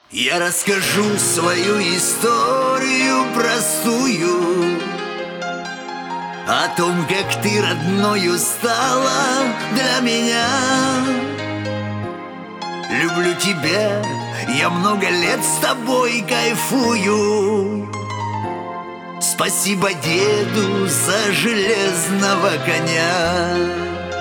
Я расскажу свою историю простую, о том, как ты родною стала для меня. Люблю тебя, я много лет с тобой кайфую. Спасибо деду за железного коня.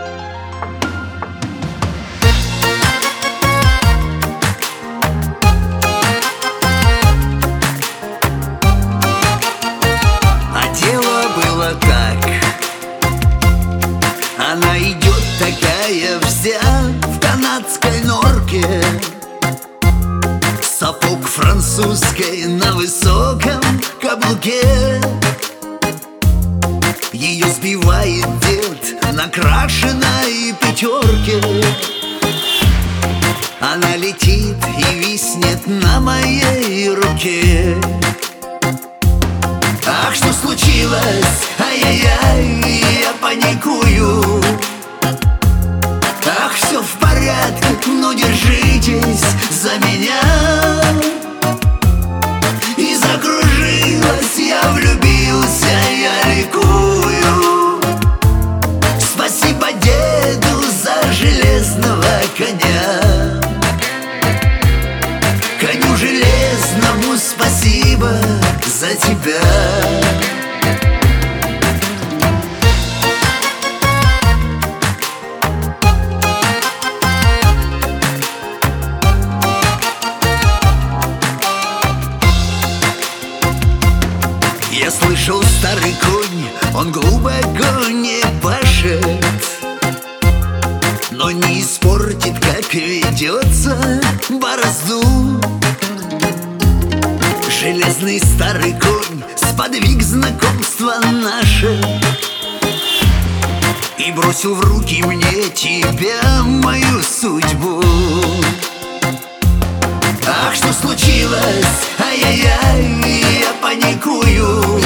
Она идет такая вся в канадской норке, сапог французской на высоком каблуке. Ее сбивает дед на крашеной пятерке. Она летит и виснет на моей руке. Ах, что случилось? Ай-яй-яй, я паникую. Ах, все в порядке, ну держитесь за меня. И закружилась, я влюбился, я ликую. Спасибо деду за железного коня. Коню железному спасибо за тебя. Я слышал, старый конь, он глубоко не пашет, но не испортит, как ведется, борозду. Железный старый конь сподвиг знакомства наше и бросил в руки мне тебя, мою судьбу. Ах, что случилось? Ай-яй-яй, я паникую.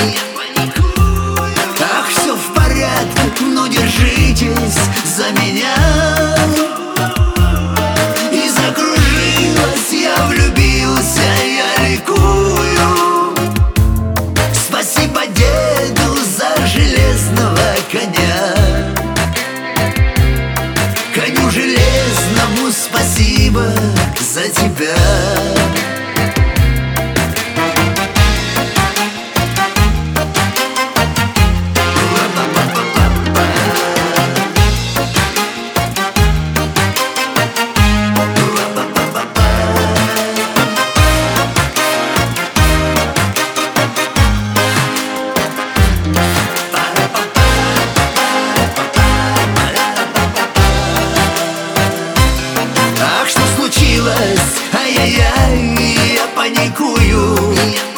Ах, все в порядке, ну держитесь за меня. И закружилась, я влюбился, я ликую. Спасибо деду за железного коня. Коню железному спасибо за тебя. Ай-яй-яй, я паникую.